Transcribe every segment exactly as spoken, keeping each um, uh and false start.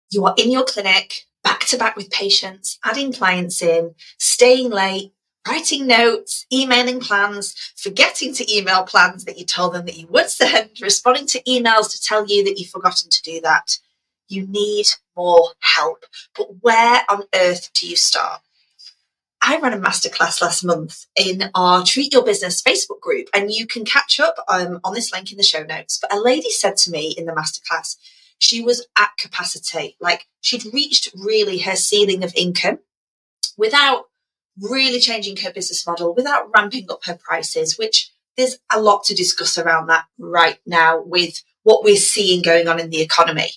You are in your clinic, back to back with patients, adding clients in, staying late, writing notes, emailing plans, forgetting to email plans that you told them that you would send, responding to emails to tell you that you've forgotten to do that. You need more help. But where on earth do you start? I ran a masterclass last month in our Treat Your Business Facebook group, and you can catch up um, on this link in the show notes. But a lady said to me in the masterclass, she was at capacity, like she'd reached really her ceiling of income without really changing her business model, without ramping up her prices, which there's a lot to discuss around that right now with what we're seeing going on in the economy.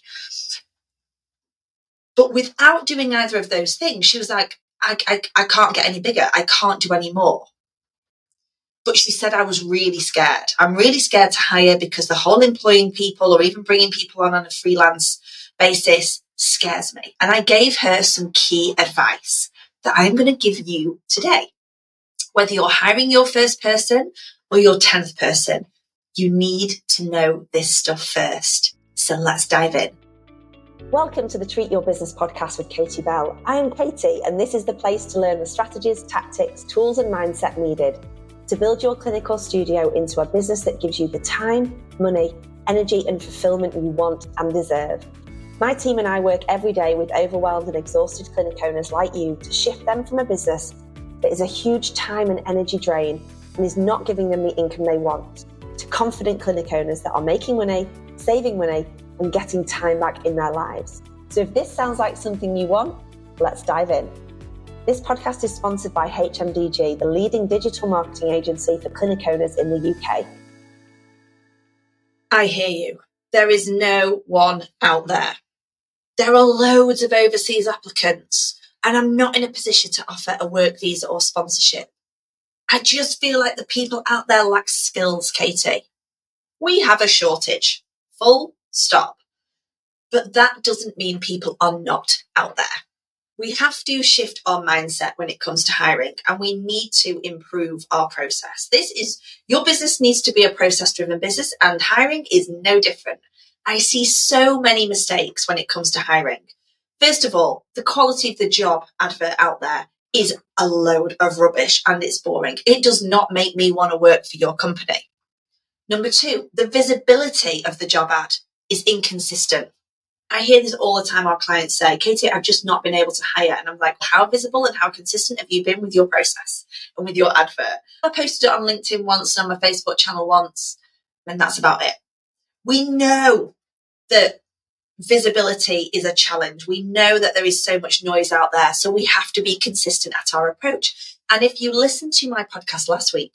But without doing either of those things, she was like, I, I, I can't get any bigger. I can't do any more. But she said, I was really scared. I'm really scared to hire because the whole employing people or even bringing people on on a freelance basis scares me. And I gave her some key advice that I'm going to give you today. Whether you're hiring your first person or your tenth person, you need to know this stuff first. So let's dive in. Welcome to the Treat Your Business podcast with Katie Bell. I am Katie, and this is the place to learn the strategies, tactics, tools, and mindset needed to build your clinic or studio into a business that gives you the time, money, energy, and fulfillment you want and deserve. My team and I work every day with overwhelmed and exhausted clinic owners like you to shift them from a business that is a huge time and energy drain and is not giving them the income they want, to confident clinic owners that are making money, saving money, and getting time back in their lives. So if this sounds like something you want, let's dive in. This podcast is sponsored by H M D G, the leading digital marketing agency for clinic owners in the U K. I hear you. There is no one out there. There are loads of overseas applicants, and I'm not in a position to offer a work visa or sponsorship. I just feel like the people out there lack skills, Katie. We have a shortage. Full stop. But that doesn't mean people are not out there. We have to shift our mindset when it comes to hiring, and we need to improve our process. This is, your business needs to be a process-driven business, and hiring is no different. I see so many mistakes when it comes to hiring. First of all, the quality of the job advert out there is a load of rubbish and it's boring. It does not make me want to work for your company. Number two, the visibility of the job ad is inconsistent. I hear this all the time. Our clients say, Katie, I've just not been able to hire. And I'm like, how visible and how consistent have you been with your process and with your advert? I posted it on LinkedIn once and on my Facebook channel once, and that's about it. We know that visibility is a challenge. We know that there is so much noise out there. So we have to be consistent at our approach. And if you listened to my podcast last week,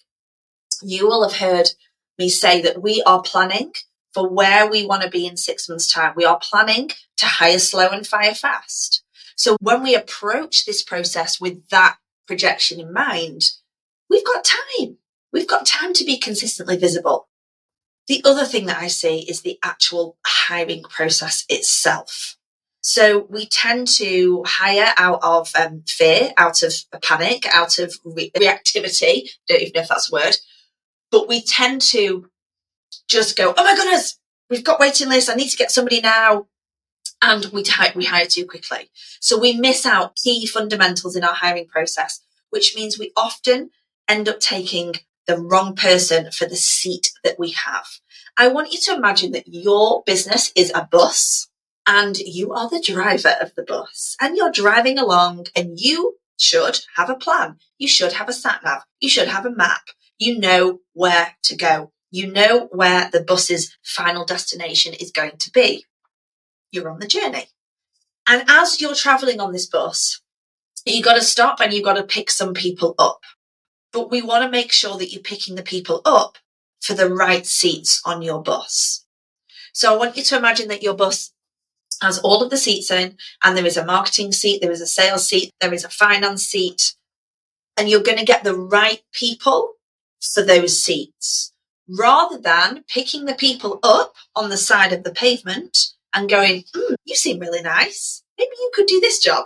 you will have heard me say that we are planning for where we want to be in six months' time. We are planning to hire slow and fire fast. So when we approach this process with that projection in mind, we've got time. We've got time to be consistently visible. The other thing that I see is the actual hiring process itself. So we tend to hire out of um, fear, out of panic, out of re- reactivity. Don't even know if that's a word. But we tend to just go, oh my goodness, we've got waiting lists. I need to get somebody now. And we, t- we hire too quickly. So we miss out key fundamentals in our hiring process, which means we often end up taking the wrong person for the seat that we have. I want you to imagine that your business is a bus and you are the driver of the bus and you're driving along, and you should have a plan. You should have a sat nav. You should have a map. You know where to go. You know where the bus's final destination is going to be. You're on the journey. And as you're traveling on this bus, you've got to stop and you've got to pick some people up. But we want to make sure that you're picking the people up for the right seats on your bus. So I want you to imagine that your bus has all of the seats in, and there is a marketing seat, there is a sales seat, there is a finance seat, and you're going to get the right people for those seats, rather than picking the people up on the side of the pavement and going, mm, you seem really nice. Maybe you could do this job.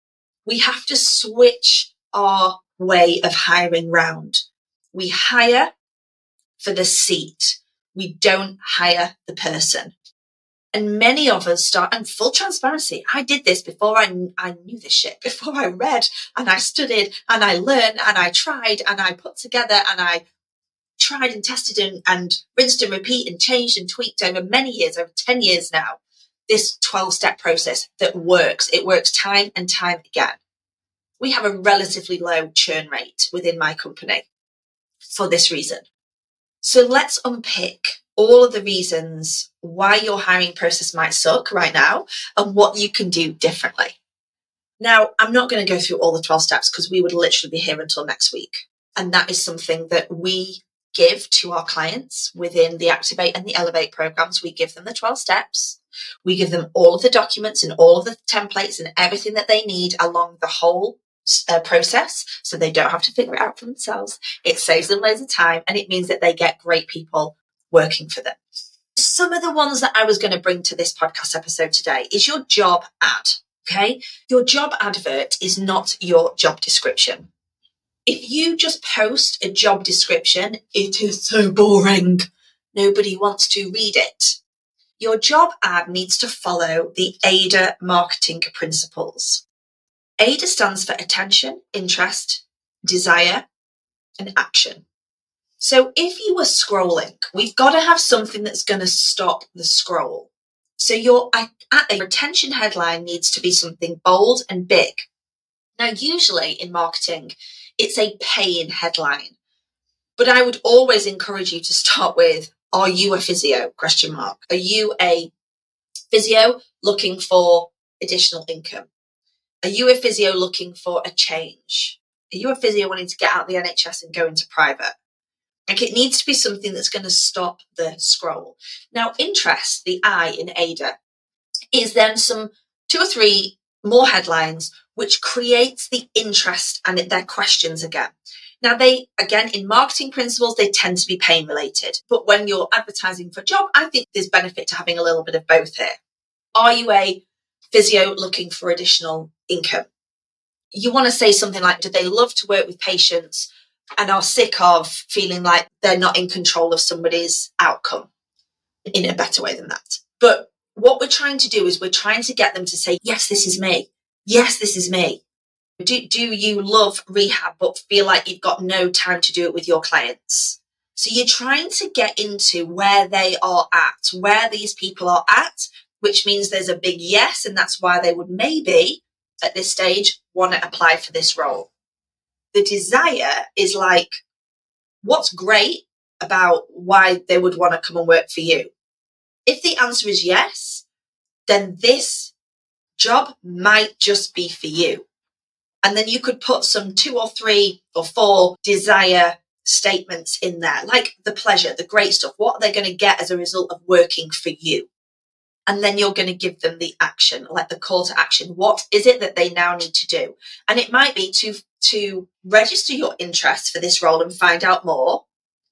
We have to switch our way of hiring round. We hire for the seat. We don't hire the person. And many of us start, and full transparency, I did this before I, I knew this shit, before I read and I studied and I learned and I tried and I put together and I tried and tested and, and rinsed and repeat and changed and tweaked over many years, over ten years now, this twelve-step process that works. It works time and time again. We have a relatively low churn rate within my company for this reason. So let's unpick all of the reasons why your hiring process might suck right now and what you can do differently. Now, I'm not going to go through all the twelve steps because we would literally be here until next week. And that is something that we give to our clients within the Activate and the Elevate programs. We give them the twelve steps. We give them all of the documents and all of the templates and everything that they need along the whole uh, process, so they don't have to figure it out for themselves. It saves them loads of time, and it means that they get great people working for them. Some of the ones that I was going to bring to this podcast episode today is your job ad. Okay, your job advert is not your job description. If you just post a job description, it is so boring. Nobody wants to read it. Your job ad needs to follow the A D A marketing principles. A D A stands for attention, interest, desire, and action. So if you were scrolling, we've got to have something that's going to stop the scroll. So your attention headline needs to be something bold and big. Now, usually in marketing, it's a paying headline. But I would always encourage you to start with, are you a physio? Question mark. Are you a physio looking for additional income? Are you a physio looking for a change? Are you a physio wanting to get out of the N H S and go into private? Like, it needs to be something that's going to stop the scroll. Now, interest, the I in A D A, is then some two or three more headlines which creates the interest and their questions again. Now, they, again, in marketing principles, they tend to be pain related. But when you're advertising for a job, I think there's benefit to having a little bit of both here. Are you a physio looking for additional income? You want to say something like, do they love to work with patients and are sick of feeling like they're not in control of somebody's outcome in a better way than that? But what we're trying to do is we're trying to get them to say, yes, this is me. Yes, this is me. Do, do you love rehab but feel like you've got no time to do it with your clients? So you're trying to get into where they are at, where these people are at, which means there's a big yes, and that's why they would maybe, at this stage, want to apply for this role. The desire is like, what's great about why they would want to come and work for you? If the answer is yes, then this job might just be for you. And then you could put some two or three or four desire statements in there, like the pleasure, the great stuff. What are they going to get as a result of working for you? And then you're going to give them the action, like the call to action. What is it that they now need to do? And it might be to, to register your interest for this role and find out more.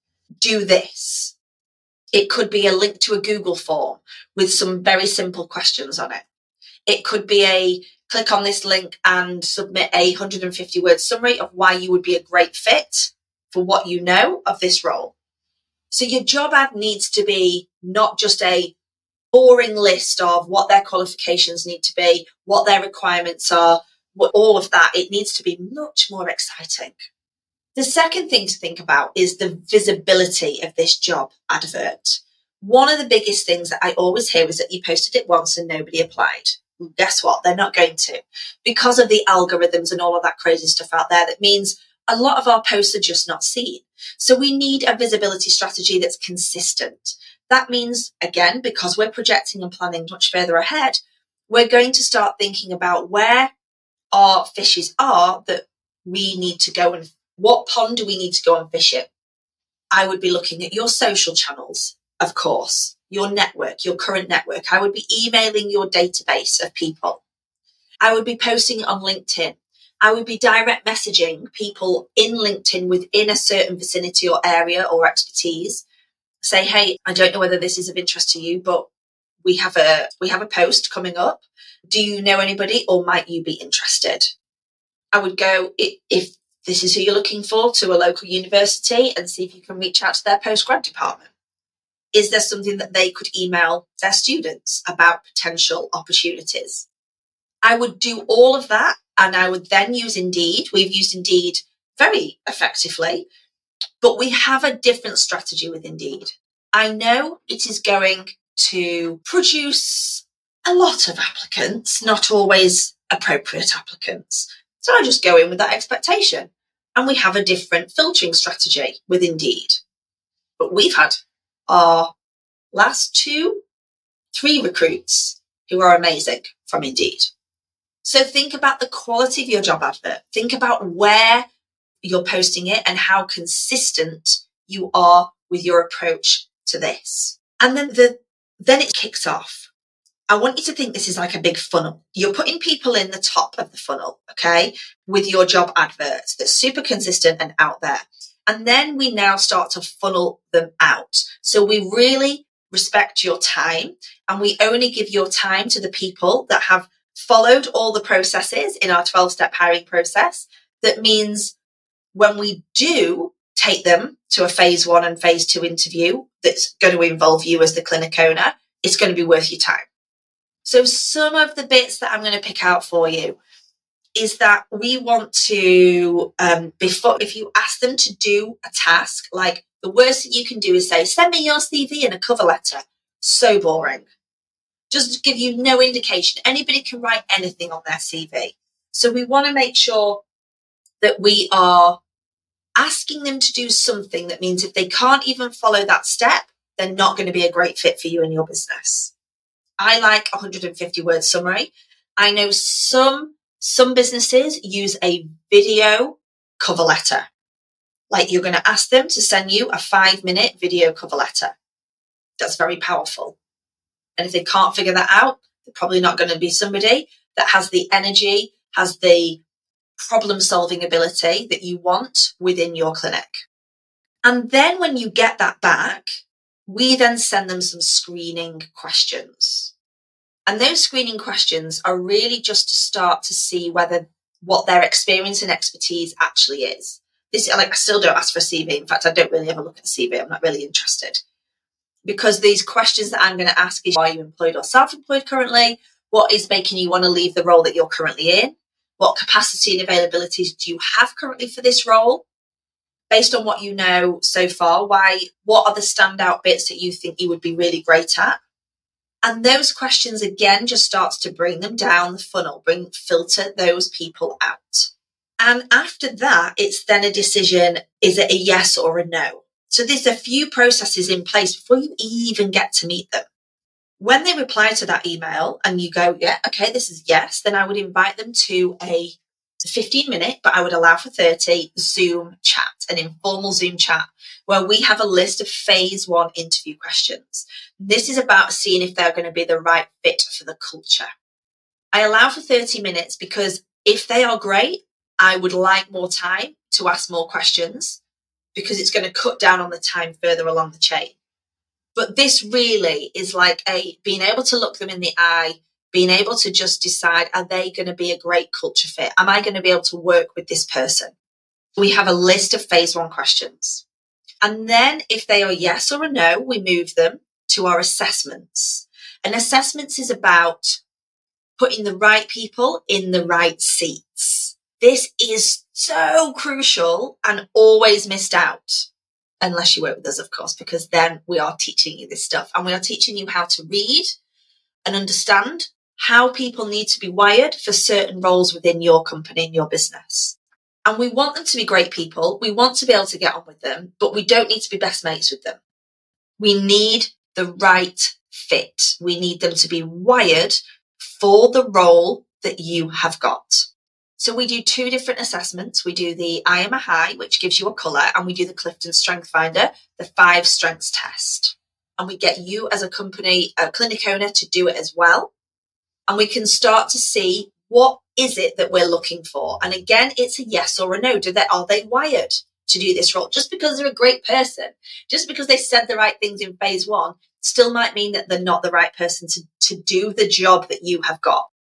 Do this. It could be a link to a Google form with some very simple questions on it. It could be a click on this link and submit a one hundred fifty word summary of why you would be a great fit for what you know of this role. So your job ad needs to be not just a boring list of what their qualifications need to be, what their requirements are, what, all of that. It needs to be much more exciting. The second thing to think about is the visibility of this job advert. One of the biggest things that I always hear is that you posted it once and nobody applied. Well, guess what? They're not going to, because of the algorithms and all of that crazy stuff out there. That means a lot of our posts are just not seen. So we need a visibility strategy that's consistent. That means, again, because we're projecting and planning much further ahead, we're going to start thinking about where our fishes are that we need to go and what pond do we need to go and fish in? I would be looking at your social channels, of course, your network, your current network. I would be emailing your database of people. I would be posting on LinkedIn. I would be direct messaging people in LinkedIn within a certain vicinity or area or expertise. Say, hey, I don't know whether this is of interest to you, but we have a we have a post coming up. Do you know anybody, or might you be interested? I would go, if this is who you're looking for, to a local university and see if you can reach out to their postgrad department. Is there something that they could email their students about potential opportunities? I would do all of that, and I would then use Indeed. We've used Indeed very effectively, but we have a different strategy with Indeed. I know it is going to produce a lot of applicants, not always appropriate applicants. So I just go in with that expectation. And we have a different filtering strategy with Indeed. But we've had our last two, three recruits who are amazing from Indeed. So think about the quality of your job advert. Think about where you're posting it and how consistent you are with your approach to this. And then the then it kicks off. I want you to think this is like a big funnel. You're putting people in the top of the funnel, okay, with your job adverts that's super consistent and out there. And then we now start to funnel them out. So we really respect your time, and we only give your time to the people that have followed all the processes in our twelve-step hiring process. That means when we do take them to a phase one and phase two interview that's going to involve you as the clinic owner, it's going to be worth your time. So some of the bits that I'm going to pick out for you is that we want to, um, before, if you ask them to do a task, like the worst that you can do is say, send me your C V and a cover letter. So boring. Just give you no indication. Anybody can write anything on their C V. So we want to make sure that we are asking them to do something that means if they can't even follow that step, they're not going to be a great fit for you and your business. I like a one hundred fifty word summary. I know some some businesses use a video cover letter. Like you're going to ask them to send you a five minute video cover letter. That's very powerful. And if they can't figure that out, they're probably not going to be somebody that has the energy, has the problem solving ability that you want within your clinic. And then when you get that back, we then send them some screening questions. And those screening questions are really just to start to see whether what their experience and expertise actually is. This, like, I still don't ask for a C V. In fact, I don't really ever look at a C V. I'm not really interested. Because these questions that I'm going to ask is, are you employed or self-employed currently? What is making you want to leave the role that you're currently in? What capacity and availabilities do you have currently for this role? Based on what you know so far, why? What are the standout bits that you think you would be really great at? And those questions, again, just starts to bring them down the funnel, bring filter those people out. And after that, it's then a decision, is it a yes or a no? So there's a few processes in place before you even get to meet them. When they reply to that email and you go, yeah, okay, this is yes, then I would invite them to a fifteen minute, but I would allow for thirty Zoom chat, an informal Zoom chat, where we have a list of phase one interview questions. This is about seeing if they're going to be the right fit for the culture. I allow for thirty minutes because if they are great, I would like more time to ask more questions because it's going to cut down on the time further along the chain. But this really is like a being able to look them in the eye, being able to just decide, are they going to be a great culture fit? Am I going to be able to work with this person? We have a list of phase one questions. And then if they are yes or a no, we move them to our assessments. And assessments is about putting the right people in the right seats. This is so crucial and always missed out. Unless you work with us, of course, because then we are teaching you this stuff and we are teaching you how to read and understand how people need to be wired for certain roles within your company and your business. And we want them to be great people. We want to be able to get on with them, but we don't need to be best mates with them. We need the right fit. We need them to be wired for the role that you have got. So we do two different assessments. We do the I Am a High, which gives you a colour, and we do the Clifton Strength Finder, the five strengths test. And we get you as a company, a clinic owner, to do it as well. And we can start to see what is it that we're looking for. And again, it's a yes or a no. Do they, are they wired to do this role? Just because they're a great person, just because they said the right things in phase one, still might mean that they're not the right person to, to do the job that you have got.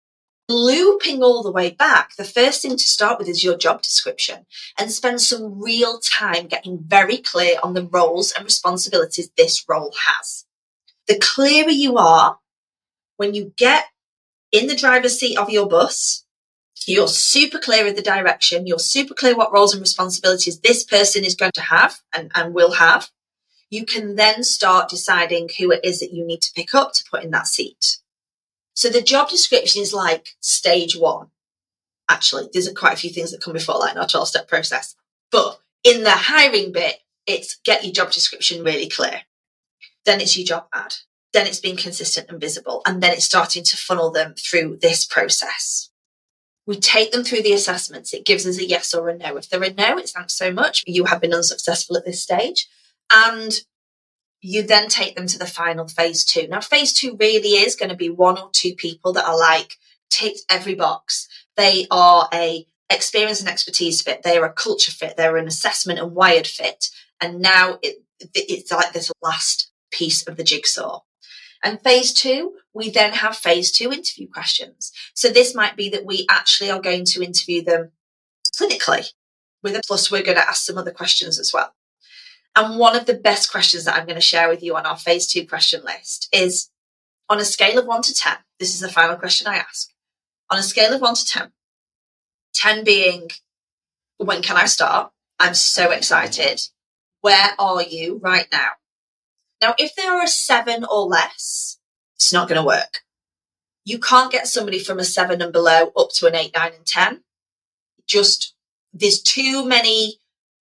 Looping all the way back, the first thing to start with is your job description and spend some real time getting very clear on the roles and responsibilities this role has. The clearer you are, when you get in the driver's seat of your bus, you're super clear of the direction, you're super clear what roles and responsibilities this person is going to have and, and will have. You can then start deciding who it is that you need to pick up to put in that seat. So the job description is like stage one. Actually, there's quite a few things that come before that in our twelve-step process. But in the hiring bit, it's get your job description really clear. Then it's your job ad. Then it's being consistent and visible. And then it's starting to funnel them through this process. We take them through the assessments. It gives us a yes or a no. If they're a no, it's thanks so much. You have been unsuccessful at this stage. And you then take them to the final phase two. Now, phase two really is going to be one or two people that are like ticked every box. They are a experience and expertise fit. They are a culture fit. They're an assessment and wired fit. And now it, it's like this last piece of the jigsaw. And phase two, we then have phase two interview questions. So this might be that we actually are going to interview them clinically. With a plus, we're going to ask some other questions as well. And one of the best questions that I'm going to share with you on our phase two question list is, on a scale of one to ten, this is the final question I ask. On a scale of one to ten, ten being, when can I start? I'm so excited. Where are you right now? Now, if they are a seven or less, it's not going to work. You can't get somebody from a seven and below up to an eight, nine, and ten. Just, there's too many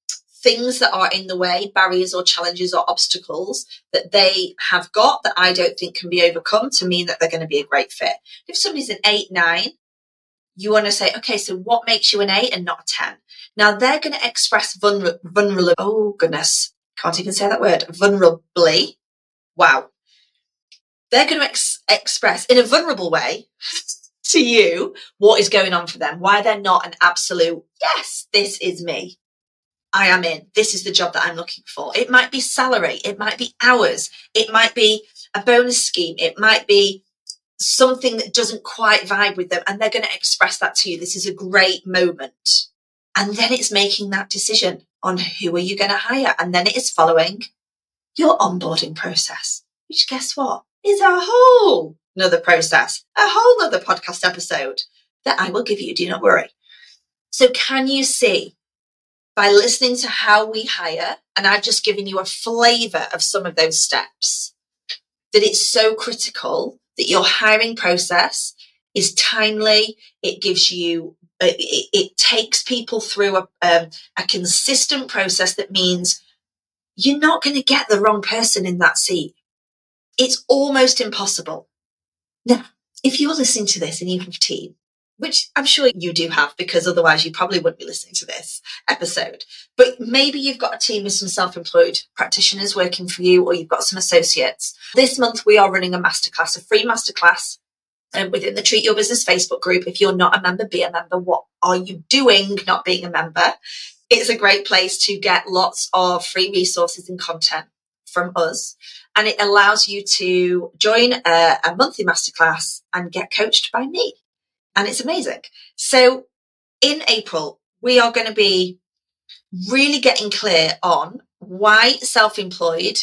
things that are in the way, barriers or challenges or obstacles that they have got that I don't think can be overcome to mean that they're going to be a great fit. If somebody's an eight, nine, you want to say, okay, so what makes you an eight and not a ten? Now they're going to express vulner- vulnerable, oh goodness, can't even say that word, vulnerably. Wow. They're going to ex- express in a vulnerable way to you what is going on for them, why they're not an absolute, yes, this is me. I am in. This is the job that I'm looking for. It might be salary. It might be hours. It might be a bonus scheme. It might be something that doesn't quite vibe with them. And they're going to express that to you. This is a great moment. And then it's making that decision on who are you going to hire. And then it is following your onboarding process, which guess what? Is a whole nother process, a whole nother podcast episode that I will give you. Do not worry. So can you see, by listening to how we hire, and I've just given you a flavour of some of those steps, that it's so critical that your hiring process is timely. It gives you, it, it takes people through a, um, a consistent process that means you're not going to get the wrong person in that seat. It's almost impossible. Now, if you're listening to this and you have a team, which I'm sure you do have, because otherwise you probably wouldn't be listening to this episode. But maybe you've got a team with some self-employed practitioners working for you, or you've got some associates. This month we are running a masterclass, a free masterclass um, within the Treat Your Business Facebook group. If you're not a member, be a member. What are you doing not being a member? It's a great place to get lots of free resources and content from us. And it allows you to join a, a monthly masterclass and get coached by me. And it's amazing. So in April, we are going to be really getting clear on why self-employed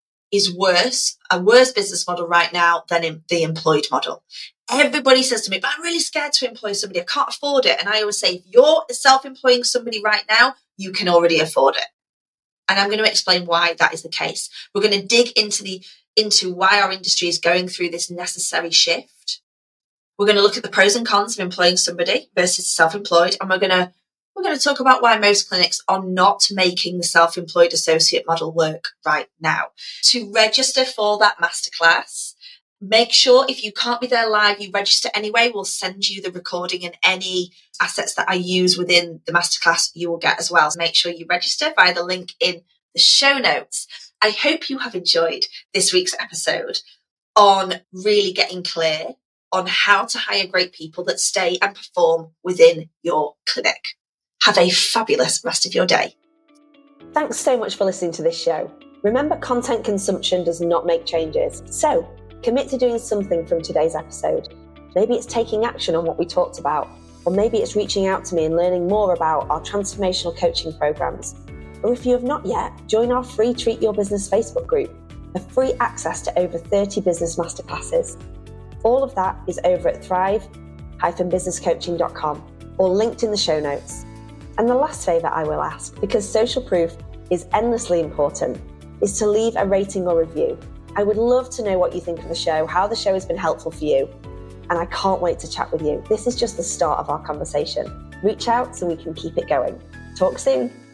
is worse, a worse business model right now than in the employed model. Everybody says to me, but I'm really scared to employ somebody. I can't afford it. And I always say, if you're self-employing somebody right now, you can already afford it. And I'm going to explain why that is the case. We're going to dig into the into why our industry is going through this necessary shift. We're going to look at the pros and cons of employing somebody versus self-employed. And we're going to we're going to talk about why most clinics are not making the self-employed associate model work right now. To register for that masterclass, make sure if you can't be there live, you register anyway. We'll send you the recording and any assets that I use within the masterclass you will get as well. So make sure you register via the link in the show notes. I hope you have enjoyed this week's episode on really getting clear on how to hire great people that stay and perform within your clinic. Have a fabulous rest of your day. Thanks so much for listening to this show. Remember, content consumption does not make changes. So commit to doing something from today's episode. Maybe it's taking action on what we talked about, or maybe it's reaching out to me and learning more about our transformational coaching programs. Or if you have not yet, join our free Treat Your Business Facebook group for free access to over thirty business masterclasses. All of that is over at thrive dash business coaching dot com or linked in the show notes. And the last favour I will ask, because social proof is endlessly important, is to leave a rating or review. I would love to know what you think of the show, how the show has been helpful for you, and I can't wait to chat with you. This is just the start of our conversation. Reach out so we can keep it going. Talk soon.